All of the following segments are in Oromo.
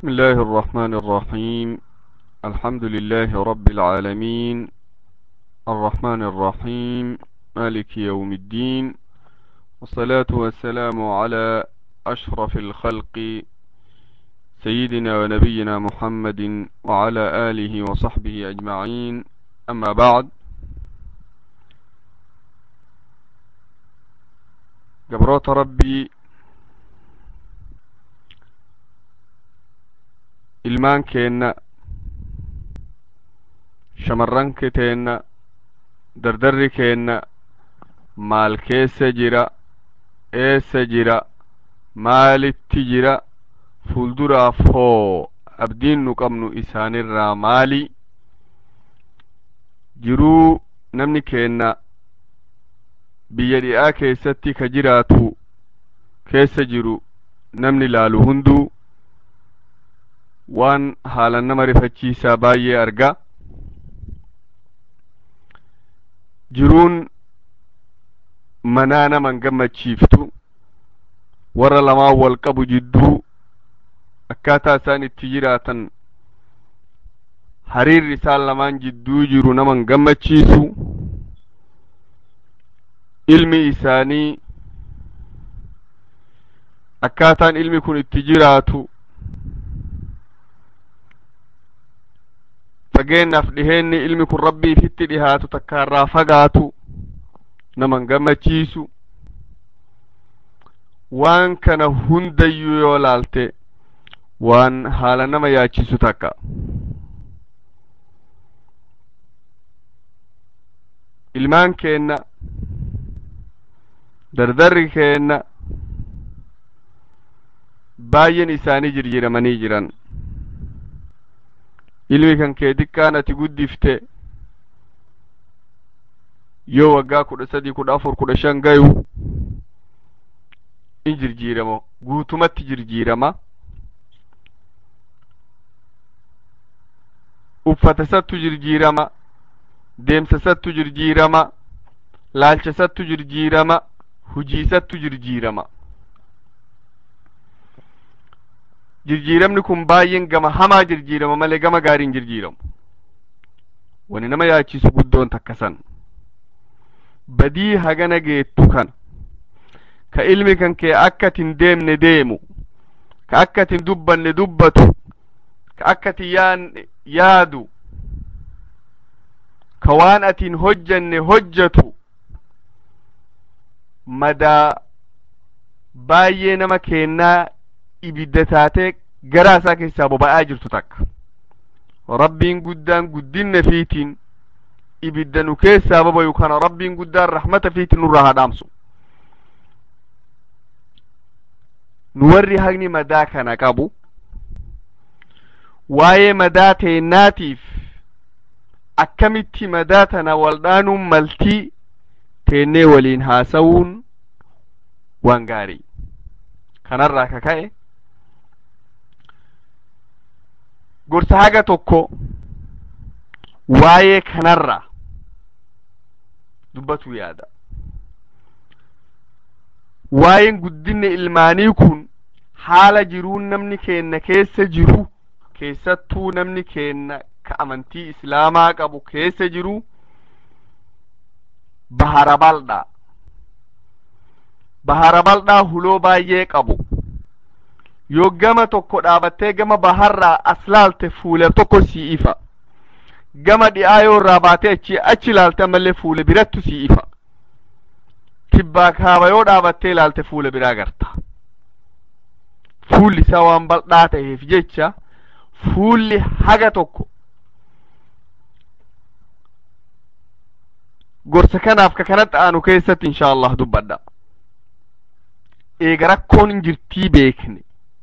بسم الله الرحمن الرحيم. الحمد لله رب العالمين، الرحمن الرحيم، مالك يوم الدين، والصلاة والسلام على أشرف الخلق سيدنا ونبينا محمد وعلى آله وصحبه أجمعين. أما بعد، جبروت ربي ilmaan keenna shamarranke teenna dardarri keenna maal keessa jira, eessa jira, maalitti jira, fuulduraaf hoo abdiin nu qabnu isaanirraa maali? jiruu namni keenna biyya dhi'aa keessatti ka jiraatu keessa jiru namni laalu hunduu waan haalan nama rifachiisaa baay'ee arga. jiruun manaa naman gammachiiftu, warra lamaan wal qabu jidduu akkaataa isaan itti jiraatan hariirri isaan lamaan jidduu jiru naman gammachiisu, ilmi isaanii akkaataan ilmi kun itti jiraatu fageennaaf dhiheenni ilmi kun rabbiifitti dhihaatu takkaarraa fagaatu naman gammachiisu. waan kana hundayyuu yoo laalte waan haala nama yaachisu takka. ilmaan keenna dardarri keenna baay'een isaanii jirjiramanii jiran. ilmi kan kee xiqqaan ati guddifte yoo waggaa 13, 14, 15 gayu in jirjiirama, guutumatti jirjiirama. uffata isattu jirjiirama, deemsa isattu jirjiirama, laalcha isattu jirjiirama, hujii isattu jirjiirama. jirjiiramni kun baay'een gama hamaa jirjiirama malee gama gaariin jirjiiramu. wani nama yaachisu guddoon takka san badii hagana geettu kana ka ilmi kan kee akka atin deemne deemu, ka akka atin dubbanne dubbatu, ka akka atin yaadu, ka waan atin hojjanne hojjatu madaa baay'ee nama keennaa ibidda taatee garaa isaa keessaa boba'aa jirtu takka. rabbiin guddaan guddinna fiitiin ibidda nu keessaa bobayu kana rabbiin guddaan rahmata fiitiin nurraa hadhaamsu. nu warri haqni madaa kana qabu waa'ee madaa teennaatiif akkamitti madaa tana waldhaanuun maltii teennee waliin haasawuun waan gaarii. kanarraa ka ka'e gorsa haga tokko waa'ee kanarraa dubbatu yaada. waa'een guddinni ilmaanii kun haala jiruun namni keenna keessa jiru, keessattuu namni keenna ka amantii islaamaa qabu keessa jiru bahara bal'aa. bahara bal'aa huloo baay'ee qabu. yoo gama tokko dhaabattee gama baharraa as laalte fuula tokko sii ifa, gama dhi'aa yoo irraa baatee achi laalte ammallee fuula birattu sii ifa. kibbaa kaaba yoo dhaabattee laalte fuula biraa garta. fuulli isaa waan bal'aa ta'eef jecha fuulli haga tokko gorsa kanaaf ka kanatti aanu keessatti inshaallah dubbadha. eega rakkoon hin jirtii beekne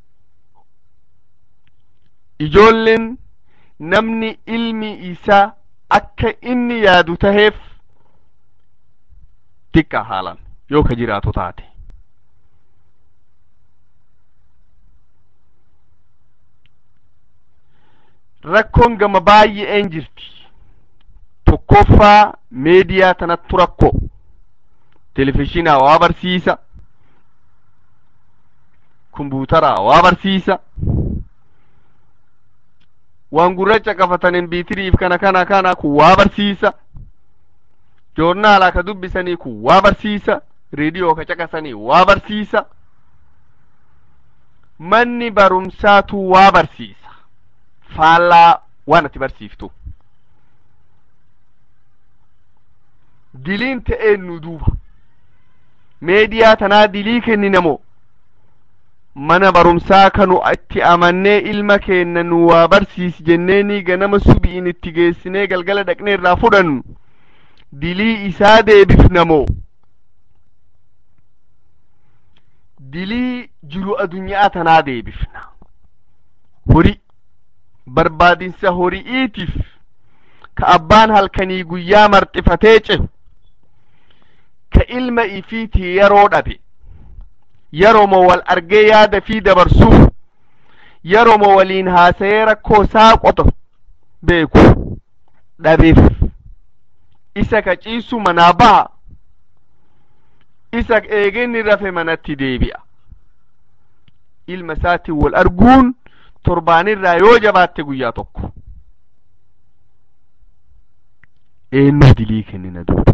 ijoolleen namni ilmi isaa akka inni yaadu taheef xiqqaa haalan yoo ka jiraatu taate. rakkoon gama baay'een jirti. tokkoffaa meediyaa tanattu rakkoo. televizhiinaa waa barsiisa, kumbuutaraa waa barsiisa, waan gurracha qafatanin biitiriif kana kun waa barsiisa. joornaalaa ka dubbisanii kun waa barsiisa. reediyoo ka caqasanii waa barsiisa. manni barumsaatu waa barsiisa faallaa waan ati barsiiftu. diliin ta'ee nu duuba meediyaa tanaa dilii kenninamoo mana barumsaa kanu itti amannee ilma keenya nu waa barsiisi jenneeni ganama subiin itti geessinee galgala dhaqnee irraa fudhannu dilii isaa deebifnamoo dilii jiru adunyaa tanaa deebifna. horii barbaadinsa hori'iitiif ka abbaan halkanii guyyaa marxifatee cehu ka ilma ifiitii yeroo dhabe yeroma wal argee yaada fi dabarsuuf yeroma waliin haasayee rakkoo isaa qoto beeku dhabeef isa ka ciisu manaa baha isa eegenni rafe manatti deebi'a. ilma isaatiin wal arguun torbaanirraa yoo jabaatte guyyaa tokko. eenyu dilii kennina duuba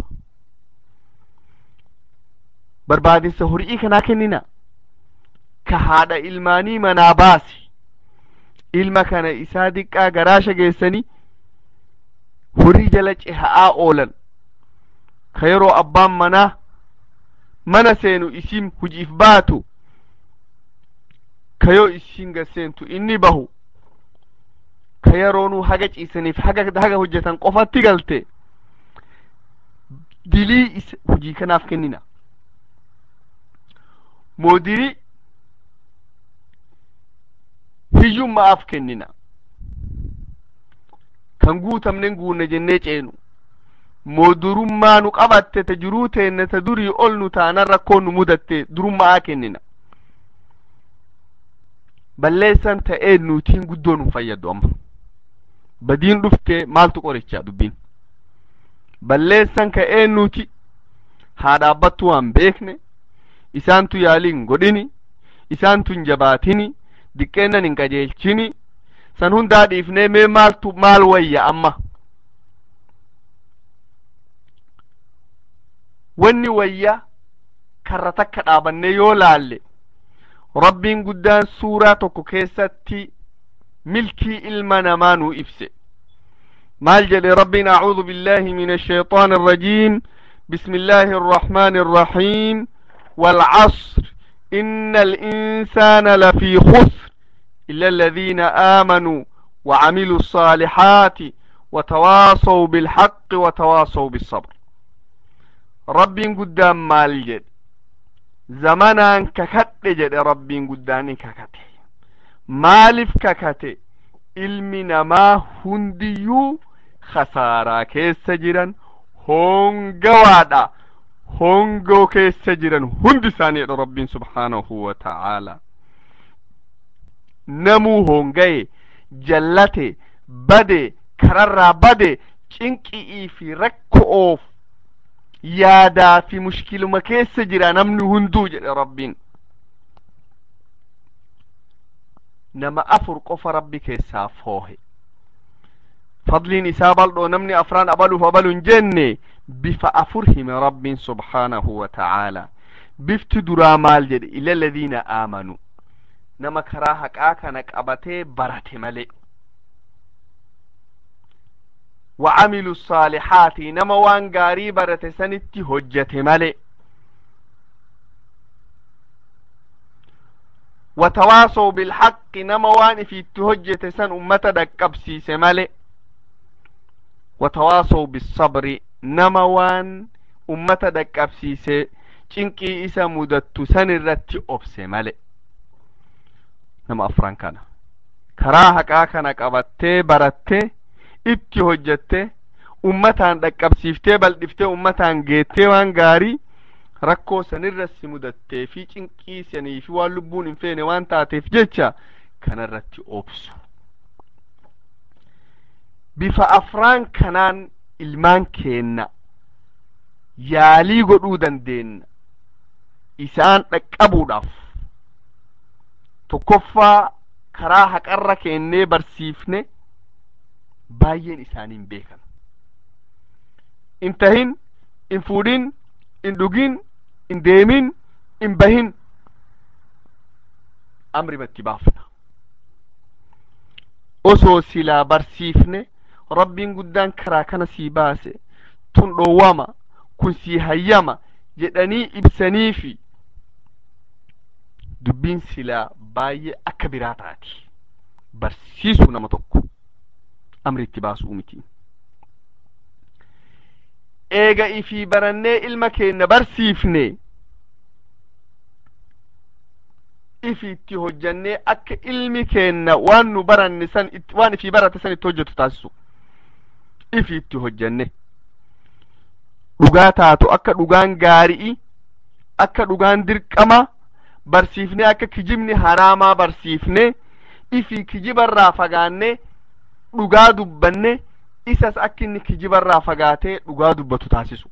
barbaadinsa horii kanaa kennina ka haadha ilmaanii manaa baasi ilma kana isaa diqqaa garaasha geessanii horii jala ceha'aa oolan ka yeroo abbaan manaa mana seenu isin hujiif baatu ka yoo isin gaseentu inni bahu ka yeroonuu haga ciisaniif haga hojjetan qofatti galte dilii hujii kanaaf kennina. moodiri hiyyummaaf kennina kan guutamnen guunne jennee ceenu moodurummaa nu qabatte ta jiruu teenne ta durii ol nu taanan rakkoon nu mudatte durummaa kennina. balleessan ta'ee nuutiin guddoo nu fayyadu. amma badiin dhufte maaltu qorichaa dubbiin balleessan ka'ee nuti haa dhaabbattu waan beekne isaantu yaaliin godhini isaantu hin jabaatini diqqeennan hin qajeelchini san hundaa dhiifnee mee maal wayya amma wanni wayya karra takka dhaabannee yoo laalle rabbiin guddaan suuraa tokko keessatti milkii ilma namaa nuu ibse. maal jedhe rabbiin acuudhu billaahi min ashayxaan irrajiim bismillaahi irrahmaani irrahiim والعصر إن الإنسان لفي خسر إلا الذين آمنوا وعملوا الصالحات وتواصوا بالحق وتواصوا بالصبر. رب قدام مال جد زمانا ككت جد رب قدام ككت مالف ككت علمنا ما هنديو خسارة كيس جرا هونغوادا hongoo keessa jiran hundi isaaniidha rabbiin subhaanahu wa ta'ala. namuu hongaye jallate bade kararraa bade cinqi'ii fi rakkoof yaadaa fi mushkiluma keessa jira namni hunduu jedhe rabbiin. nama afur qofa rabbi keessaa foohe fadliin isaa bal'oo namni afraan abaluuf abaluun jenne bifa afur hime rabbiin subhaanahu wa ta'ala. bifti duraa maal jedhe ila alladhiina aamanuu nama karaa haqaa kana qabatee barate malee وعملوا الصالحات نما وان غاري برته سنتي حجته مالي وتواصوا بالحق نما وان في تهجته سن امته دقبسيس مالي وتواصوا بالصبر نما وان امته دقبسيس cinqii isa mudattu san irratti obse male. nama afran kana karaa haqaa kana qabattee barattee itti hojjette ummataan dhaqqabsiiftee bal'iftee ummataan geettee waan gaarii rakkoo sanirra si mudattee fi cinqii sanii fi waan lubbuun hin feene waan taateef jecha kanarratti obsu. bifa afraan kanaan ilmaan keenna yaalii godhuu dandeenna isaan dhaqqabuudhaaf. tokkoffaa karaa haqarra keennee barsiifne baay'een isaanii hin beekan. In tahin, in fuudhin, in dhugin, in deemin, in bahin amri batti baafna. Osoo silaa barsiifne rabbiin guddaan karaa kana sii baase tun dhoowwama kun sii hayyama jedhanii ibsaniifi dubbiin silaa baay'ee akka biraa taati. Barsiisuu nama tokko amri itti baasuu miti. Eega ifii barannee ilma keenya barsiifne ifii itti hojjannee akka ilmi keenya waan nu baranne san waan ifii barate san itti hojjetu taasisu. Ifii itti hojjanne dhugaa taatu akka dhugaan gaarii, akka dhugaan dirqama barsiifne, akka kijibni haraamaa barsiifne, ifii kijibarraa fagaanne dhugaa dubbanne isas akka inni kijibarraa fagaatee dhugaa dubbatu taasisu.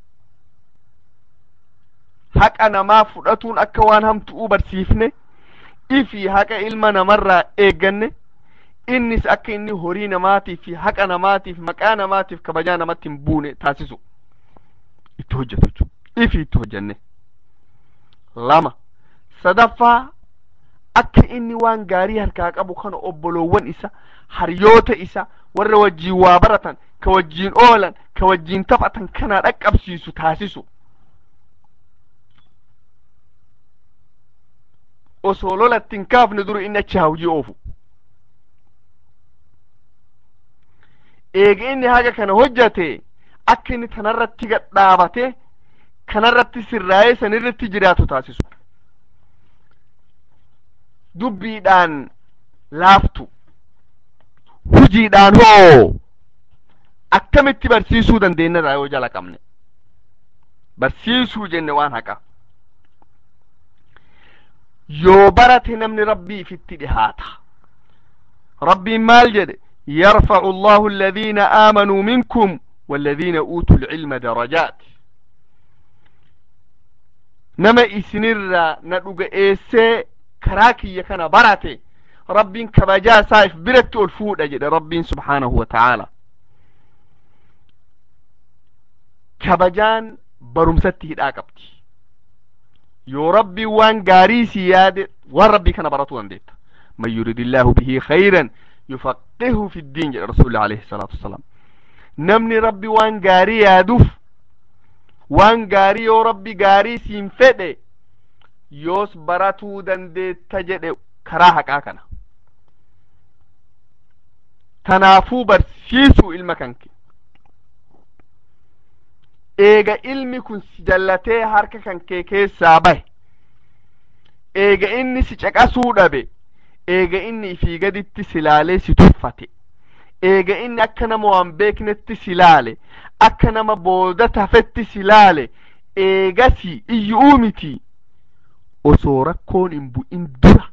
Haqa namaa fudhatuun akka waan hamtu'uu barsiifne, ifii haqa ilma namarraa eegganne, innis akka inni horii namaatiif fi haqa namaatiif maqaa namaatiif kabajaa namatti hin buune taasisu itti hojjetu jechuudha. Ifii itti hojjenne. Lama sadaffaa akka inni waan gaarii harkaa qabu kana obboloowwan isa, hariyoota isa, warra wajjiin waa baratan, ka wajjiin oolan, ka wajjiin taphatan kana dhaqqabsiisu taasisu. Osoo lolatti hin kaafne dura inni achi hawjii oofu. Eega inni haga kana hojjate akka inni tanarratti gadhaabate kanarratti sirraa'ee sanirratti jiraatu taasisu. Dubbiidhaan laaftu, hujiidhaan hoo akkamitti barsiisuu dandeenyarraa yoo jala qabne. Barsiisuu jenne waan haqa. Yoo barate namni rabbiif itti dhihaata. Rabbiin maal jedhe? يرفع الله الذين آمنوا منكم والذين أوتوا العلم درجات. نما إسنر ندوغ إيسي كراكي يكنا براتي ربين كبجا سايف برت الفود أجد ربين سبحانه وتعالى. كبجان برمستي الآقبتي يو ربي وان غاري سياد وربي كان براتو انديت من يريد الله به خيرا يفقهه في الدين جاء رسول الله عليه الصلاة والسلام. نمني ربي وان غاري يادوف وان غاري يو ربي غاري سينفده يوس براتو دندي تجد كراها كاكنا تنافو برسيسو المكانك. eega ilmi kun si jallatee harka kan kee keessaa bahe, eega inni si caqasuu dhabe, eega inni ifii gaditti silaalee si tuffate, eega inni akka nama waan beeknetti silaale, akka nama booda tafetti silaale, eegasi iyyuu miti osoo rakkoon hin bu'in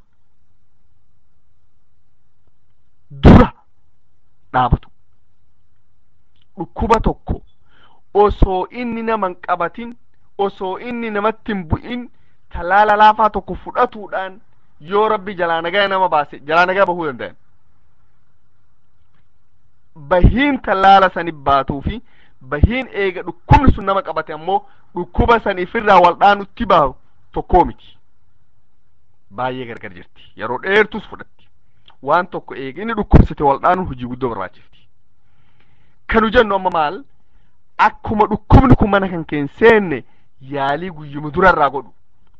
dura dhaabatu. Dhukkuba tokko osoo inni naman qabatin, osoo inni namatti hin bu'in talaala laafaa tokko fudhatuudhaan yoo rabbi jalaa nagaa nama baase jalaa nagaa bahuu danda'an. Bahiin talaala sanif baatuu fi bahiin eega dhukkubni sun nama qabate ammoo dhukkuba saniifirraa waldhaanutti baahu tokkoo miti. Baay'ee gargar jirti. Yeroo dheertus fudhatti. Waan tokko eega inni dhukkubsate waldhaanuun hojii guddoo barbaachifti. Kanu jennu amma maal? Akkuma dhukkubni kun mana kan keensenne yaalii guyyuma durarraa godhu.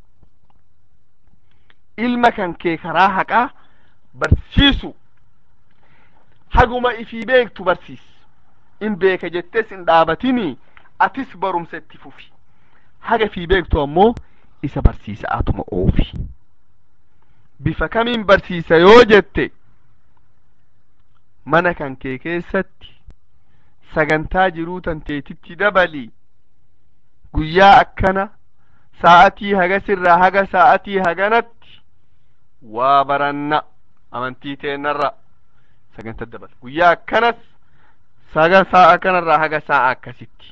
Ilma kan kee karaa haqaa barsiisu. Haguma ifii beektu barsiis. In beeka jettes hin dhaabatini atis barumsa itti fufi. Haga ifii beektu ammoo isa barsiisa atuma oofi. Bifa kamiin barsiisa yoo jette mana kan kee keessatti sagantaa jiruu tanteetitti dabali. Guyyaa akkana sa'atii hagasirraa haga sa'atii haganatti waa baranna amantii teennarra sagantaa dabal. Guyyaa akkanas sa'a kanarraa haga sa'a akkasitti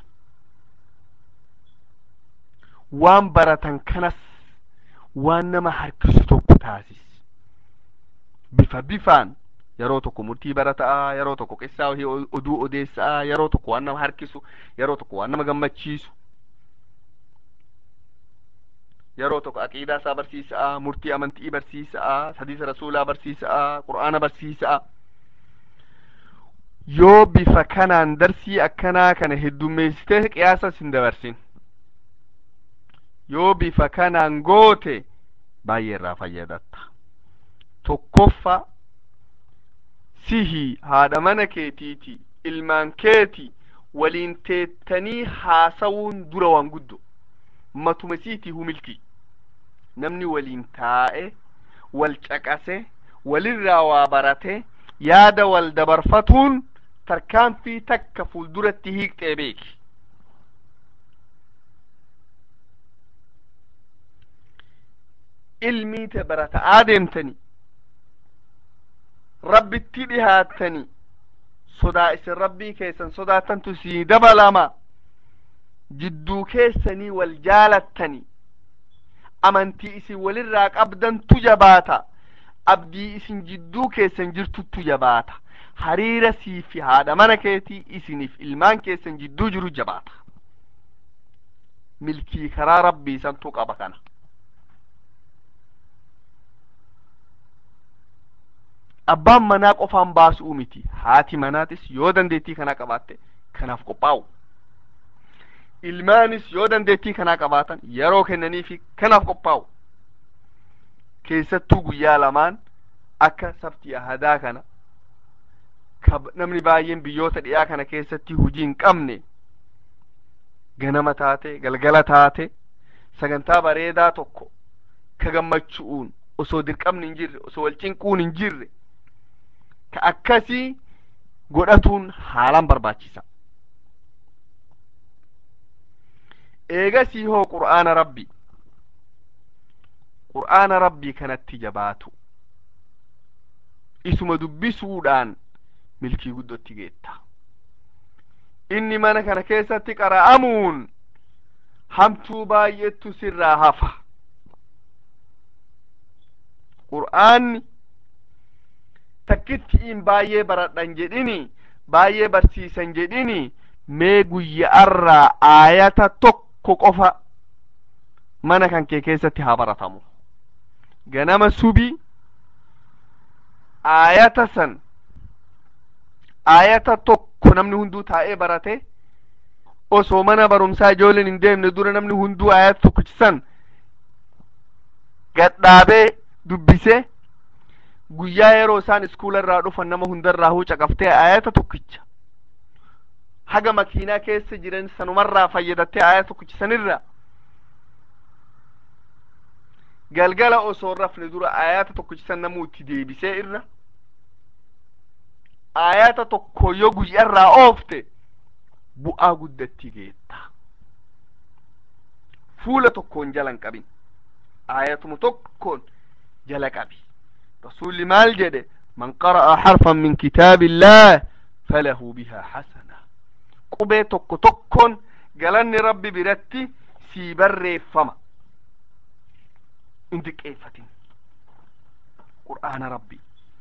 waan baratan kanas waan nama harkisu tokko taasis. Bifa bifaan yeroo tokko murtii barataa, yeroo tokko qissaa oduu odeessaa, yeroo tokko waan nama harkisu, yeroo tokko waan nama gammachiisu, yeroo tokko aqiidaa isaa barsiisaa, murtii amantii barsiisaa, hadiisa rasuulaa barsiisaa, qur'aana barsiisaa. yoo bifa kanaan darsii akkanaa kana heddummeessitee qiyaasa hin dabarsin, yoo bifa kanaan goote baay'ee irraa fayyadatta. tokkoffa sihi haadha mana keetiiti, ilmaan keeti waliin teettanii haasawuun dura waan guddo matuma siitii humilti. namni waliin taa'e wal caqase walirraa waa barate yaada wal dabarfatuun tarkaanfii takka fuulduratti hiiqxee beeki. ilmii te barata'aa deemtanii rabbitti dhihaattanii sodaa isin rabbii keessan sodaatantu sii dabalama. jidduu keessanii wal jaalattanii amantii isin walirraa qabdantu jabaata. abdii isin jidduu keessan jirtuttu jabaata. hariira sii fi haadha mana keetii isiniif ilmaan keessan jidduu jiru jabaata. milkii karaa rabbii santu qaba kana. abbaan manaa qofaan baasuu miti, haati manaatis yoo dandeettii kanaa qabaatte kanaaf qophaa'u. ilmaanis yoo dandeettii kanaa qabaatan yeroo kennaniifi kanaaf qophaa'u. keessattuu guyyaa lamaan akka sabtii ahadaa kana namni baay'een biyyoota dhiyaa kana keessatti hujii hin qabne ganama taate galgala taate sagantaa bareedaa tokko ka gammachuun osoo dirqamni hin jirre osoo wal cinquun hin jirre ka akkasii godhatuun haalaan barbaachisa. eegasii hoo qur'aana rabbii kanatti jabaatu isuma dubbisuudhaan milkii guddotti geetta. inni mana kana keessatti qara'amuun hamtuu baay'eetu sirraa hafa. qur'aanni takkittiin baay'ee baradhan jedhini baay'ee barsiisan jedhini mee guyya'arraa aayata tokko qofa mana kan kee keessatti haa baratamu. ganama subii aayata san aayata tokko namni hunduu taa'ee barate osoo mana barumsaa ijoolleen hin deemne dura namni hunduu aayata tokkichisan gadhaabee dubbise guyyaa yeroo isaan iskuula irraa dhufan nama hundarraa caqaftee aayata tokkicha haga makiinaa keessa jiran sanumarraa fayyadattee aayata tokkichisanirra galgala osoo rafne dura aayata tokkichisan namuu itti deebisee irra aayata tokko yoo guyyarraa oofte bu'aa guddatti geetta. fuula tokkoon jalan qabin, aayatuma tokkoon jala qabi. rasuulli maal jedhe? man qara'a harfan min kitaabillah falahu biha hasana. qubee tokko tokkoon galanni rabbi biratti sii barreeffama. in diqqeeffatin qur'aana rabbii.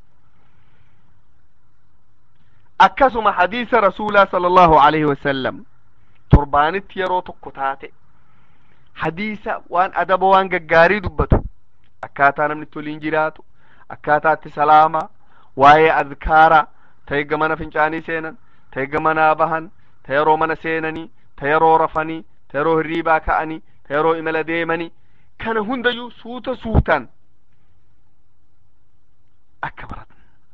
akkasuma hadiisa rasuulaa sallallahu alaihi wasallam torbaanitti yeroo tokko taate hadiisa waan adaba waan gaggaarii dubbatu, akkaataa namni toliin jiraatu, akkaataa itti salaama, waa'ee azkaara, ta eegga mana fincaanii seenan, ta eegga manaa bahan, ta yeroo mana seenanii, ta yeroo rafanii, ta yeroo hirriibaa ka'anii, ta yeroo imala deemanii, kana hundayyuu suuta suutan akka baratan.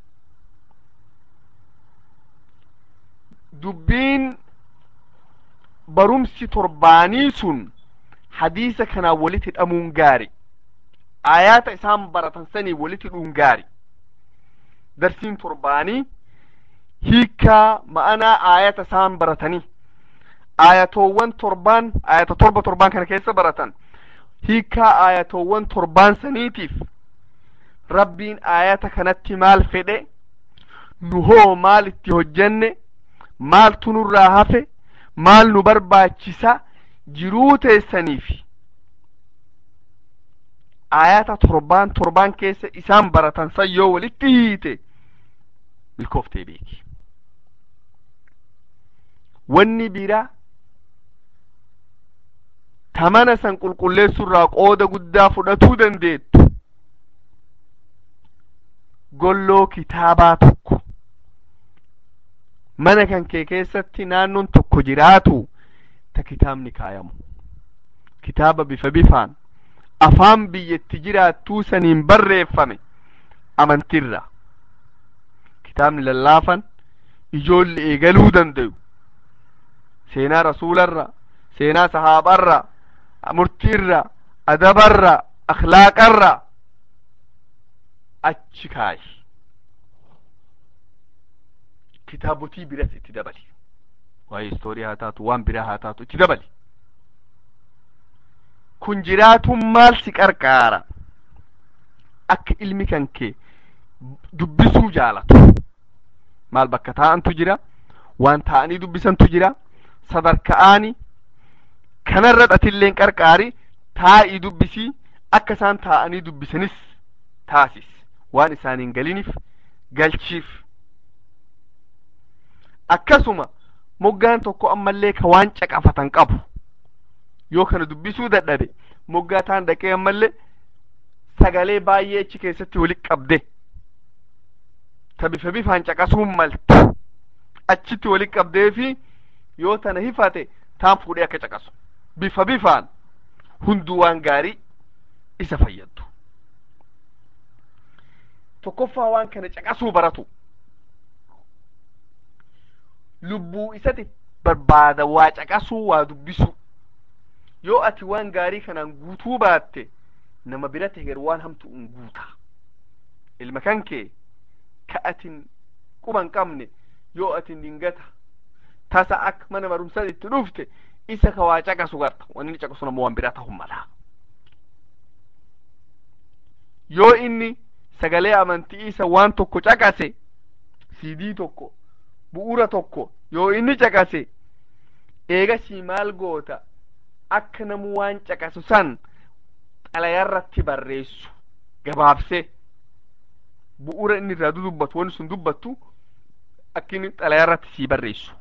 dubbiin barumsi torbaanii sun hadiisa kanaa walitti hidhamuun gaari. aayaata isaan baratan sanii walitti hidhuun gaari. darsiin torbaanii hiikaa ma'anaa aayata isaan baratanii aayatoowwan torbaan aayata torbaan kana keessa baratan hiikaa aayatoowwan torbaan saniitiif rabbiin aayata kanatti maal fedhe, nu hoo maal itti hojjenne, maaltu nurraa hafe, maal nu barbaachisa jiruu teessaniif aayata torbaan keessa isaan baratan san yoo walitti hiite milkooftee beeki. Wanni biraa tamana san qulqulleessurraa qooda guddaa fudhatuu dandeettu golloo kitaabaa tokko mana kan kee keessatti naannoon tokko jiraatu ta kitaabni kaayamu, kitaaba bifa bifaan afaan biyyatti jiraattuu saniin barreeffame amantirra, kitaabni lallaafan ijoollee eegaluu dandayu, seenaa rasuularra, seenaa sahaabarra, murtiirra, adabarra, akhlaaqarra achi kaayi. kitaabotii biras itti dabali, waa'ee istoorii haa taatu waan biraa haa taatu itti dabali. kun jiraatuun maal si qarqaara? akka ilmi kan kee dubbisuu jaalatu. maal bakka taa'antu jira, waan taa'anii dubbisantu jira, sadarka'aani kanarra dhatilleen qarqaari, taa'ii dubbisii akka isaan taa'anii dubbisanis taasis, waan isaaniin galiniif galchiif. akkasuma moggaan tokko ammallee ka waan caqafatan qabu yoo kana dubbisuu dadhabe moggaa taan dhaqee ammallee sagalee baay'ee achi keessatti walitti qabde ta bifa bifaan caqasuun maltu achitti walitti qabdee fi yoo tana hifate taan fuudhee akka caqasu bifa bifaan hunduu waan gaarii isa fayyaddu. tokkoffaa waan kana caqasuu baratu lubbuu isati barbaada waa caqasuu waa dubbisuu. yoo ati waan gaarii kanaan guutuu baatte nama biratti heger waan hamtu un guuta. ilma kan kee ka atin quban qabne yoo atin dingata tasa akka mana barumsaa itti dhufte isa ka waa caqasu garta, wanni caqasu nama waan biraa ta'uu mala. yoo inni sagalee amantii isa waan tokko caqase, CD tokko, bu'uura tokko yoo inni caqase eegasii maal goota? akka namu waan caqasu san xalayarratti barreessu gabaabse bu'uura inni irraa dubbatu wanni sun dubbattu akka inni xalayarratti sii barreessu.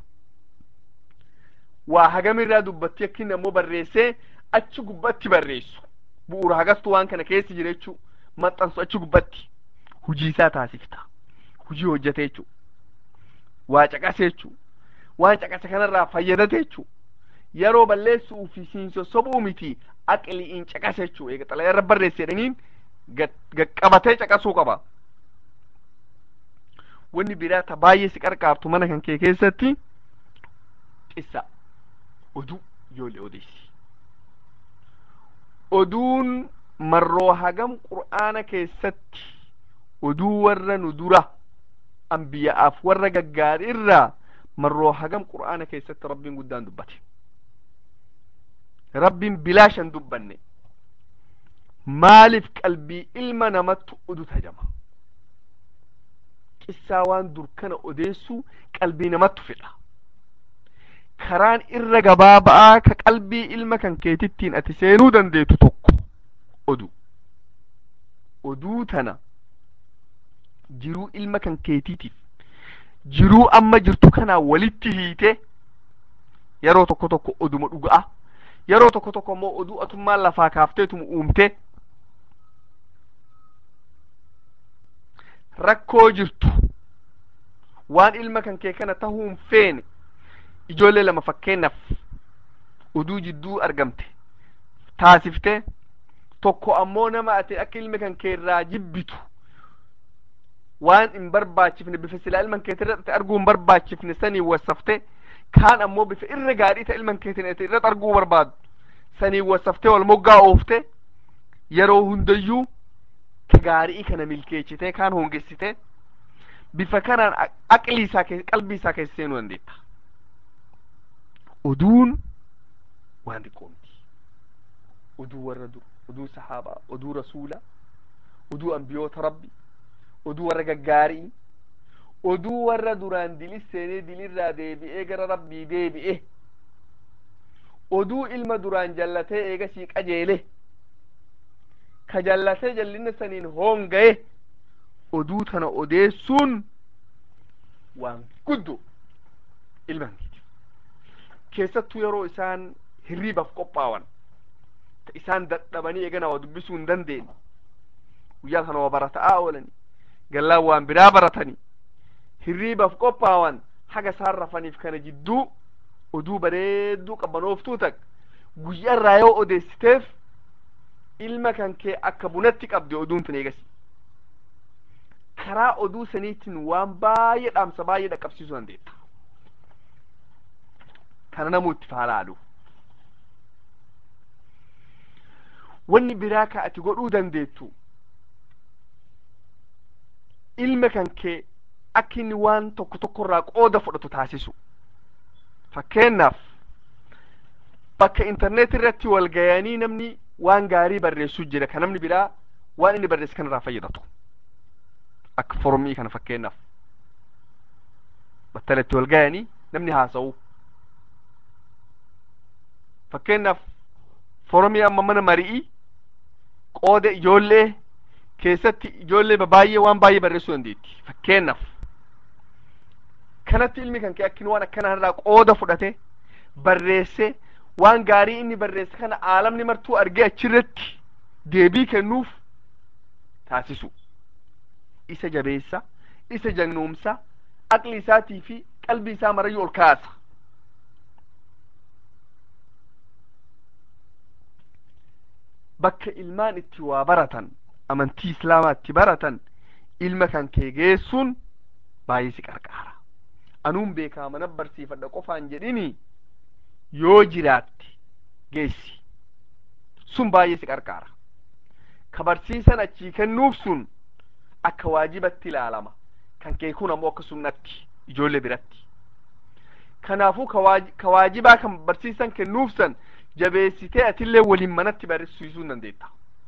waa hagam irraa dubbatti akka inni ammoo barreessee achi gubbatti barreessu. bu'uura hagastu waan kana keessa jira jechuu maxxansu achi gubbatti hujii isaa taasifta. hujii hojjate jechuu waa caqase jechuu waan caqase kanarraa fayyadate jechuu yeroo balleessuu fi sobuu miti aqliin caqase jechuu. eega xalayarra barreesse jedhaniin qabatee caqasuu qaba. wanni biraa ta baay'ee si qarqaartu mana kan kee keessatti qissa oduu ijoollee odeessi. oduun marroo hagam qur'aana keessatti oduu warra nu dura anbiyaaf warra gaggaarii irraa marroo hagam qur'aana keessatti rabbiin guddaan dubbate. rabbiin bilaashan dubbanne. maaliif qalbii ilma namatti oduu tajama? qissaa waan dur kana odeessu qalbii namatti fedha. karaan irra gabaaba'aa ka qalbii ilma kan keetittiin ati seenuu dandeetu tokko oduu. oduu tana jiruu ilma kan keetiitiif jiruu amma jirtu kana walitti hiite yeroo tokko tokko oduma dhuga'a, yeroo tokko tokko immoo oduu atummaan lafaa kaafteetuma uumte rakkoo jirtu waan ilma kan kee kana tahuun feene ijoollee lama fakkeenyaaf oduu jidduu argamte taasifte tokko ammoo nama ati akka ilma kan kee irraa jibbitu waan hin barbaachifne bifa silaa ilma keetirratti arguu hin barbaachifne sanii wasafte kaan ammoo bifa irra gaarii ta ilma keetirratti irratti arguu barbaadu sanii wasafte wal moggaa oofte yeroo hundayyuu ka gaarii kana milkeechite kaan hongessite bifa kanaan aqlii isaa qalbii isaa keessa seenuu dandeetta. oduun waan xiqqoo miti. oduu warra dur, oduu sahaabaa, oduu rasuula, oduu anbiyoota rabbi, oduu warra gaggaarii, oduu warra duraan dilis seenee dilirraa deebi'ee gara rabbii deebi'e, oduu ilma duraan jallatee eegasii qajeele ka jallatee jallinna saniin hoongaye oduu tana odeessuun waan guddu ilman keessattuu yeroo isaan hirriibaaf qophaawan ta isaan dadhabanii eegana waa dubbisuu hin dandeenye guyyaa kana waa barataa oolanii gallaan waan biraa baratanii hirriibaaf qophaawan haga isaan rafaniif kana jidduu oduu bareedduu qabbanooftuu takka guyyaarraa yoo odeessiteef ilma kan kee akka bunatti qabde oduun tun eegasi karaa oduu saniitiin waan baay'ee dhaamsa baay'ee dhaqqabsiisuu dandeetta kana namuu itti faalaalu wanni biraa ka ati godhuu dandeettu ilma kan kee akka inni waan tokko tokkorraa qooda fudhatu taasisu fakkeenyaaf bakka intarneet irratti wal gayanii namni waan gaarii barreessuu jira kan namni biraa waan inni barreesse kanarraa fayyadatu akka forumii kana fakkeenyaaf battalatti wal gayanii namni haasa'u fakkeenyaaf forumii amma mana mari'ii qooda ijoollee keessatti ijoollee baay'ee waan baay'ee barreessuu dandeetti fakkeenyaaf kanatti ilmi kan kee akkin waan akkanarraa qooda fudhate barreesse waan gaarii inni barreesse kana aalamni martuu argee achirratti deebii kennuuf taasisu isa jabeessa isa jannuumsa aqli isaatii fi qalbii isaa marayyuu ol kaasa bakka ilmaan itti waa baratan amantii islaamaa itti baratan ilma kan kee geessuun baay'ee si qarqaara anuun beekaa mana barsiifadha qofaan jedhini yoo jiraatte geessi sun baay'ee si qarqaara ka barsiisan achii kennuuf sun akka waajibatti ilaalama kan kee kun ammoo akka sunnatti ijoollee biratti kanaafuu ka waajibaa kan barsiisan kennuuf san jabeessitee atillee waliin manatti barsiisuu dandeetta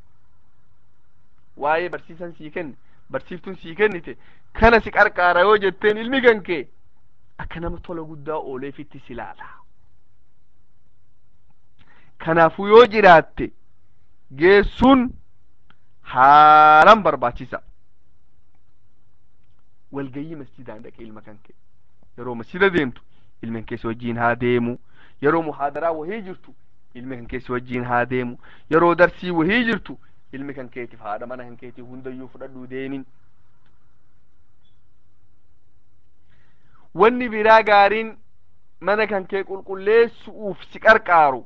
waa'ee barsiisan sii kenne barsiiftuun sii kennite kana si qarqaara yoo jetteen ilmi kan kee akka nama tola guddaa ooleefitti si ilaala kanaafuu yoo jiraatte geessuun haalan barbaachisa walgayii masjidaan dhaqee ilma kan kee yeroo masjida deemtu ilmi kee si wajjiin haa deemu yeroo muhaadaraa wahii jirtu ilmi kan kee si wajjiin haa deemu yeroo darsii wahii jirtu ilmi kan keetiif haadha mana kan keetiif hundayyuu fudhadhuu deemin wanni biraa gaariin mana kan kee qulqulleessuuf si qarqaaru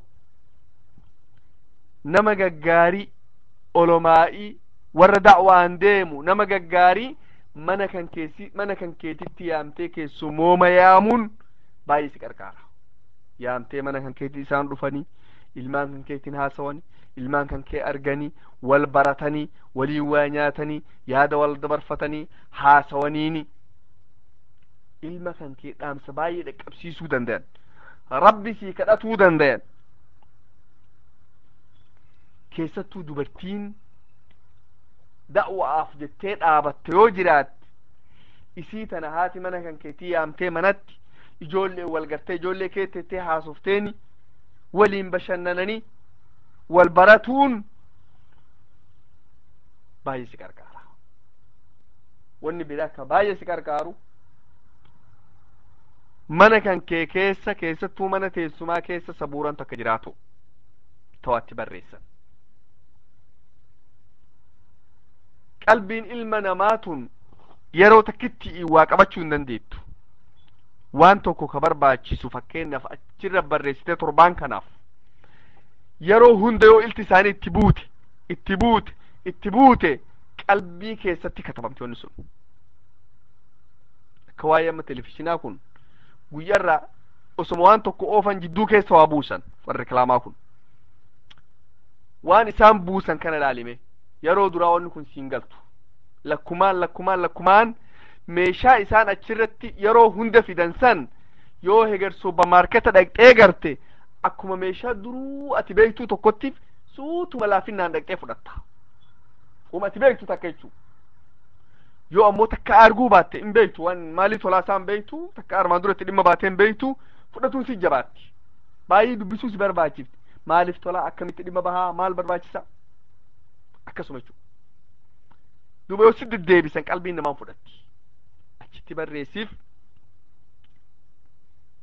nama gaggaarii olomaa'ii warra da'waan deemu nama gaggaarii mana kan keetitti yaamtee keessumooma yaamuun baay'ee si qarqaara yaamtee mana kan keetti isaan dhufanii ilmaan kan keetiin haasawanii ilmaan kan kee arganii wal baratanii waliin waa nyaatanii yaada wal dabarfatanii haasawaniini ilma kan kee dhaamsa baay'ee dhaqqabsiisuu dandayan rabbi sii kadhatuu dandayan keessattuu dubartiin da'waaf jettee dhaabatte yoo jiraatte isii tana haati mana kan keetii yaamtee manatti ijoollee wal gartee ijoollee kee tettee haasofteeni waliin bashannananii wal baratuun baay'ee si qarqaara wanni biraa ka baay'ee si qarqaaru mana kan kee keessa keessattuu mana teessumaa keessa sabuuran takka jiraatu tawatti barreessan qalbiin ilma namaatun yeroo takkitti waa qabachuu hin dandeettu waan tokko ka barbaachisu fakkeenyaaf achirra barreessitee torbaan kanaaf yeroo hunda yoo ilti isaanii itti buute qalbii keessatti katabamti wanni sun akka waa'ee amma televizhinaa kun guyyaarraa osoma waan tokko oofan jidduu keessa waa buusan warra reklaamaa kun waan isaan buusan kana ilaalime yeroo duraa wanni kun siin galtu lakkumaan meeshaa isaan achirratti yeroo hunda fidan san yoo heger suupermaarketa dhaqxee garte akkuma meeshaa duruu ati beektuu tokkottiif suutuma laafinnaan dhaqxee fudhatta uma ati beektu takka jechuu yoo ammoo takka arguu baatte hin beektu waan maalii tolaa isaan beektu takka armaan duratti dhimma baatee hin beektu fudhatuun si jabaatti baay'ee dubbisuu si barbaachifti maaliif tolaa akkamitti dhimma bahaa maal barbaachisa akkasuma jechuudha duuba yoo si deddeebisan qalbiin namaan fudhatti achitti barreessiif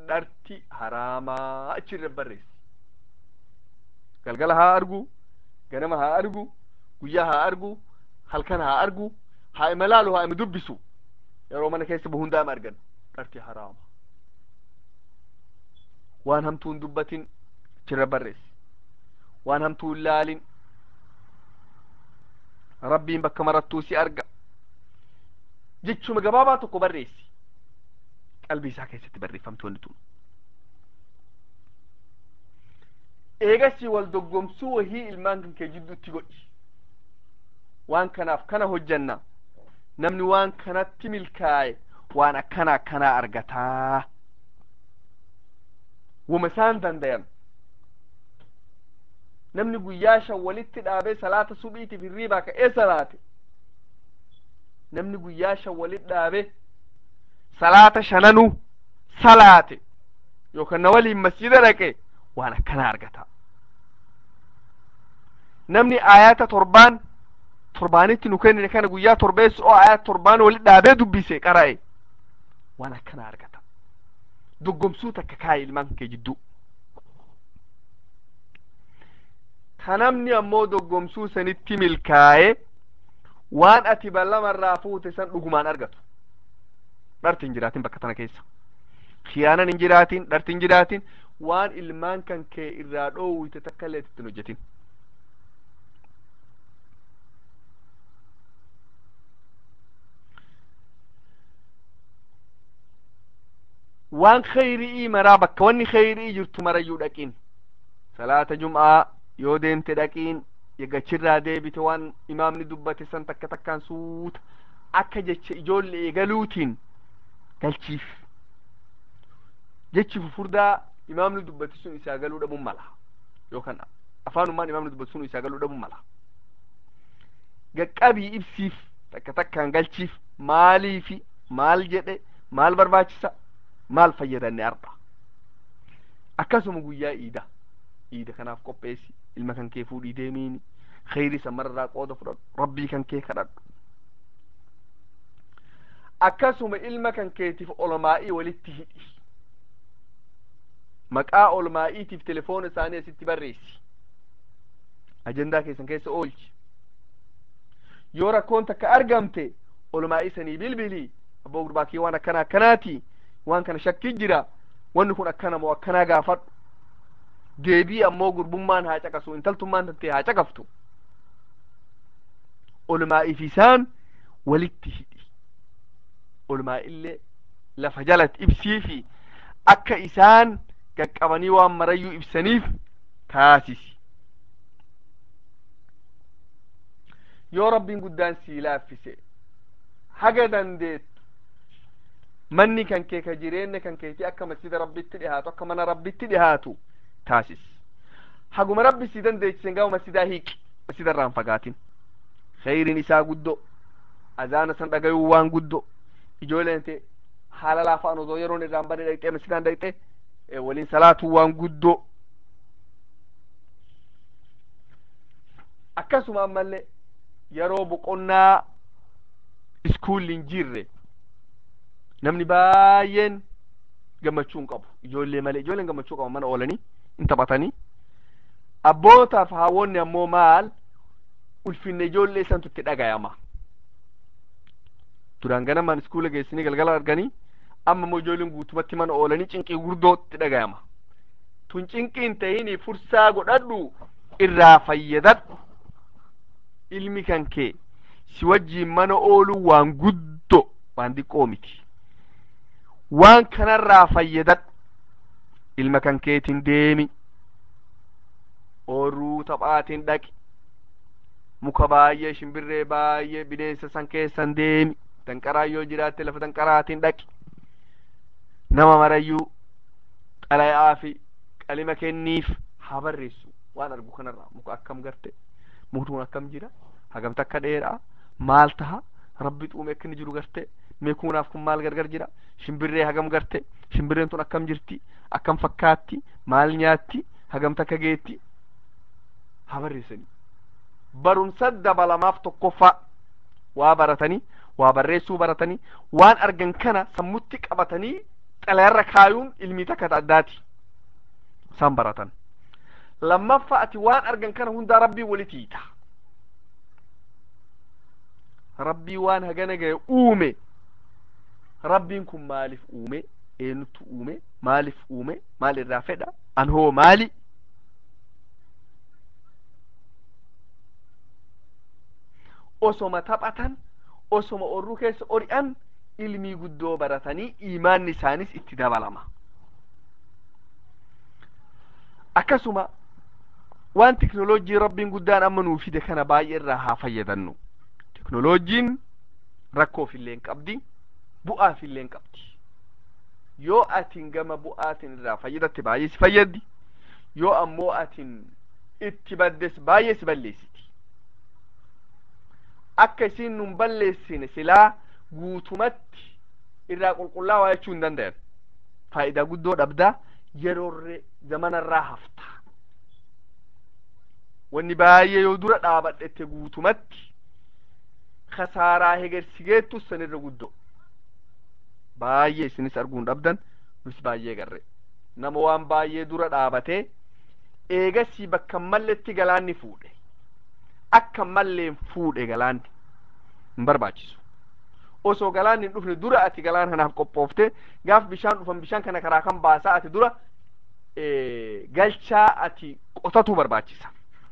dharti haraamaa achirra barreessi. Galgala haa argu, ganama haa argu, guyyaa haa argu, halkan haa argu, haa ima laalu, haa ima dubbisu. Yeroo mana keessa bu hundaa ima argan dharti haraama. Waan hamtuu hin dubbatin achirra barreessi. Waan hamtuu hin laalin. Rabbiin bakka marattuu si arga. Jechuma gabaabaa tokko barreessi. Qalbii isaa keessatti barreeffamtu wanti tun. Eegasii wal doggomsuu wahii ilmaan kan kee jidduutti godhi. Waan kanaaf kana hojjanna. Namni waan kanatti milkaa'e waan akkanaa argataa. Wama isaan dandayan. Namni guyyaa shan walitti dhaabee salaata subiitiif hirriibaa ka'ee salaate. Namni guyyaa shan walitti dhaabee salaata shananuu salaate yookaan na waliin masjida dhaqe waan akkanaa argata. Namni ayata torbaanitti nu kennine kana guyyaa torbeessu oo ayata torbaan walitti dhaabee dubbise qara'e waan akkanaa argata. Doggomsuu takka kaa'e ilmaan kee jidduu. Kanamni ammoo doggomsuu sanitti milkaa'e waan ati ballamarraa fuute san dhugumaan argatu. Dharti hin jiraatin bakka tana keessa. Khiyaanan hin jiraatin, dharti hin jiraatin, waan ilmaan kan kee irraa dhoowwite takka illee ittiin hojjetin. Waan khayrii maraa bakka wanni khayrii jirtu marayyuu dhaqiin. Salaata Jum'aa yoo deemte dhaqiin yagachirraa deebite waan imaamni dubbate san takka takkaan suuta akka jecha ijoollee eegaluutiin galchiif. Jechi fufurdaa imaamni dubbate sun isaa galuu dhabuun mala yookaan afaanumaan imaamni dubbate sun isaa galuu dhabuun mala. Gaqqabii ibsiif takka takkaan galchiif maaliifi maal jedhe maal barbaachisa maal fayyadanne arba. Akkasuma guyyaa iida kanaaf qopheessi. Ilma kan kee fuudhii deemiini khayrii samarraa qooda fudhadhu rabbii kan kee kadhadhu. Akkasuma ilma kan keetiif olmaa'ii walitti hidhi. Maqaa olmaa'iitiif telefoona isaanii asitti barreessi. Ajandaa keessan keessa oolchi. Yoo rakkoon takka argamte olmaa'ii sanii bilbilii abboo gurbaa kee waan akkanaati waan kana shakkii jira wanni kun akkana moo akkanaa gaafadhu. Deebii ammoo gurbummaan haa caqasu intaltummaan tantee haa caqaftu. Olmaa'iif isaan walitti hidhi. Olmaa'illee lafa jalatti ibsiifi akka isaan qaqqabanii waan marayyuu ibsaniif taasisi. Yoo rabbiin guddaan sii laaffise haga dandeettu manni kan kee ka jireenya kan keetii akka masjida rabbitti dhihaatu akka mana rabbitti dhihaatu taasis. Haguma rabbi si dandeechisen gama masjidaa hiiqi. Masjida irraan fagaatin. Khayriin isaa guddoo. Azaana san dhagayuu waan guddoo. Ijoolleen ta'e haala laafaan osoo yeroon irraan bane dhaqxee masjidaan dhaqxee waliin salaatuu waan guddoo. Akkasuma ammallee yeroo boqonnaa iskuulli hin jirre namni baay'een gammachuu hin qabu. Ijoollee malee ijoolleen gammachuu qaban mana oolanii hin taphatanii. Abbootaaf haawwonni ammoo maal ulfinne ijoollee santu itti dhagayama. Duraan ganamaan iskuula geessanii galgala arganii amma immoo ijoolleen guutumatti mana oolanii cinqii guddoo itti dhagayama. Tun cinqiin ta'ini fursaa godhadhu irraa fayyadadhu. Ilmi kan kee si wajjiin mana ooluu waan guddoo waan diqqoo miti. Waan kanarraa fayyadadhu. Ilma kan keetiin deemi. Oorruu taphaatiin dhaqi. Muka baay'ee shimbirree baay'ee bineensa san keessan deemi. Danqaraa yoo jiraatte lafa danqaraatiin dhaqi. Nama marayyuu xalayaa fi qalima kenniif haa barreessu. Waan argu kanarraa muka akkam garte muktuun akkam jira hagamta akka dheeraa maal taha rabbi xuume akka inni jiru garte meekuunaaf kun maal gargar jira shimbirree hagam garte shimbirreen tun akkam jirti akkam fakkaatti maal nyaatti hagamta akka geetti haa barreessanii. Barumsa dabalamaaf tokkoffaa waa baratanii waa barreessuu baratanii waan argan kana sammutti qabatanii xalaarra kaayuun ilmii takka addaati isaan baratan lammaffaa ati waan argan kana hundaa rabbii walitti hiita rabbii waan hagana gahe uume rabbiin kun maaliif uume eenyutu uume maaliif uume maal irraa fedha an hoo maali osoma taphatan osoma orruu keessa ori'an ilmii guddoo baratanii iimaanni isaanis itti dabalama akkasuma waan teknooloojii rabbiin guddaan amma nuu fide kana baay'ee irraa haa fayyadannu teknooloojiin rakkoof illee hin qabdi bu'aaf illee hin qabdi yoo atin gama bu'aatin irraa fayyadatte baay'ee si fayyaddi yoo ammoo atin itti baddes baay'ee si balleessiti akka isin nun balleessine silaa guutumatti irraa qulqullaa'aa jechuu hin dandayan faayidaa guddoo dhabdaa yeroorre zamanarraa hafta wanni baay'ee yoo dura dhaabadhette guutumatti khasaaraa hegersigeettu sanirra guddoo baay'ee isinis arguun dhabdan nus baay'ee garre nama waan baay'ee dura dhaabatee eegasii bakka malletti galaanni fuudhe akka malleen fuudhe galaanni hin barbaachisu osoo galaanni hin dhufne dura ati galaan kanaaf qophoofte gaaf bishaan dhufan bishaan kana karaa kan baasaa ati dura galchaa ati qotatu barbaachisa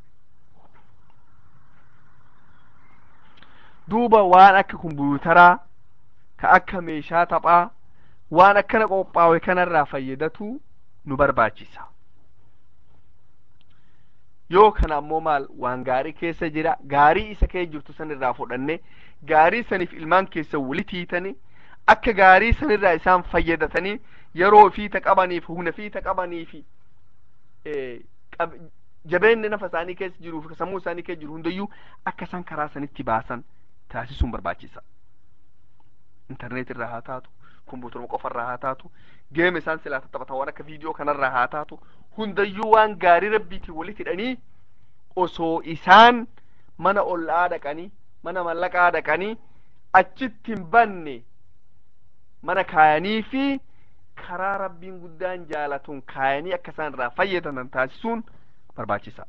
duuba waan akka kumbuyuutaraa ka akka meeshaa taphaa waan akkana qophaa'e kanarraa fayyadatu nu barbaachisa yoo kana ammoo maal waan gaarii keessa jira gaarii isa kee jirtu san irraa fudhanne gaarii saniif ilmaan keessa walitti hiitanii akka gaarii sanirraa isaan fayyadatanii yeroo fiita qabaniif humna fiita qabaniif jabeenni nafa isaanii keessa jiruuf sammuu isaanii keessa jiru hundayyuu akka isaan karaa sanitti baasan taasisuun barbaachisa internet irraa haa taatu kompuutera qofarraa haa taatu geema isaan silaa taphatan waan akka viidiyoo kanarraa haa taatu hundayyuu waan gaarii rabbiitiin walitti hidhanii osoo isaan mana ollaa dhaqanii mana mallaqaa dhaqanii achitti hin banne mana kaayanii fi karaa rabbiin guddaan jaalatuun kaayanii akka isaan irraa fayyadaman taasisuun barbaachisa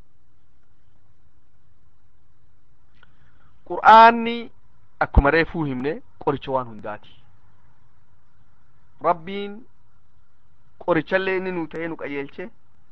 qur'aanni akkuma reefuu himne qoricha waan hundaati rabbiin qorichallee inni nuu ta'ee nu qajeelche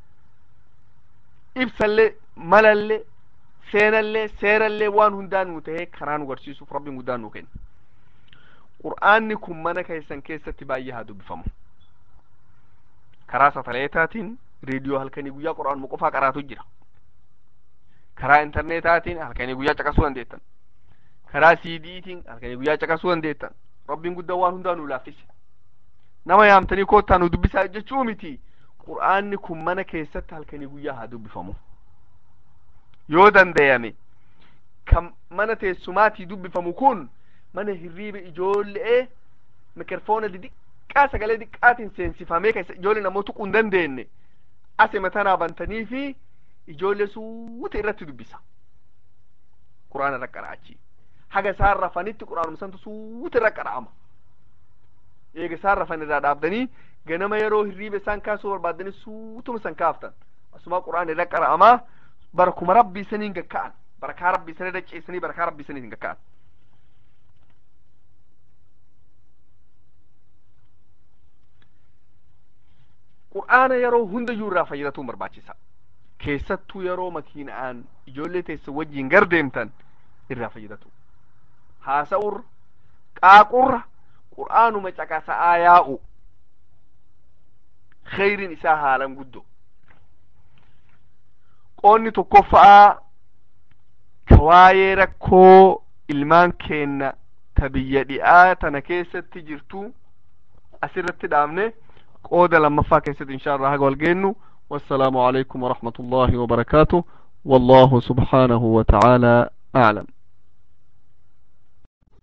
ibsallee malallee seenallee seerallee waan hundaa nuu ta'ee karaa nu barsiisuuf rabbiin guddaan nuu kenna qur'aanni kun mana keessan keessatti baay'ee haa dubbifamu karaa sataleetaatiin reediyoo halkanii guyyaa qur'aanuma qofaa qaraatu jira karaa intarneetaatiin halkanii guyyaa caqasuu dandeettan karaa siidiitiin halkanii guyyaa caqasuu dandeettan rabbiin guddaan waan hundaa nuu laaffise nama yaamtanii koottaa nu dubbisaa jechuu miti qur'aanni kun mana keessatti halkanii guyyaa haa dubbifamu yoo dandayame kan mana teessumaatii dubbifamu kun mana hirriiba ijoollee mikrofoona diqqaa sagalee diqqaatiin seensifamee keessa ijoollee namoota tuquu hin dandeenye asii matanaa bantanii fi ijoollee suuta irratti dubbisa qur'aana irra qara'achi haga isaan rafanitti qur'aanuma santu suuta irra qara'ama eega isaan rafan irraa dhaabdanii ganama yeroo hirriiba isaan kaasuu barbaadanii suutuma san kaaftan asuma qur'aan irra qara'amaa barakuma rabbii saniin gakka'an barakaa rabbii sanii daceessanii barakaa rabbii saniin gakka'an qur'aana yeroo hundayyuu irraa fayyadatuun barbaachisa keessattuu yeroo makiinaan ijoollee teessan wajjiin gardeemtan irraa fayyadatu haasa'urra qaaqurra qur'aanuma caqasa'aa yaa'u khayriin isaa haalan guddo qoonni tokkoffa'aa ka waa'ee rakkoo ilmaan keenna ta biyya dhi'aa tana keessatti jirtu asirratti dhaabne qooda lammaffaa keessatti inshaa Allah haga wal geennu والسلام عليكم ورحمة الله وبركاته والله سبحانه وتعالى أعلم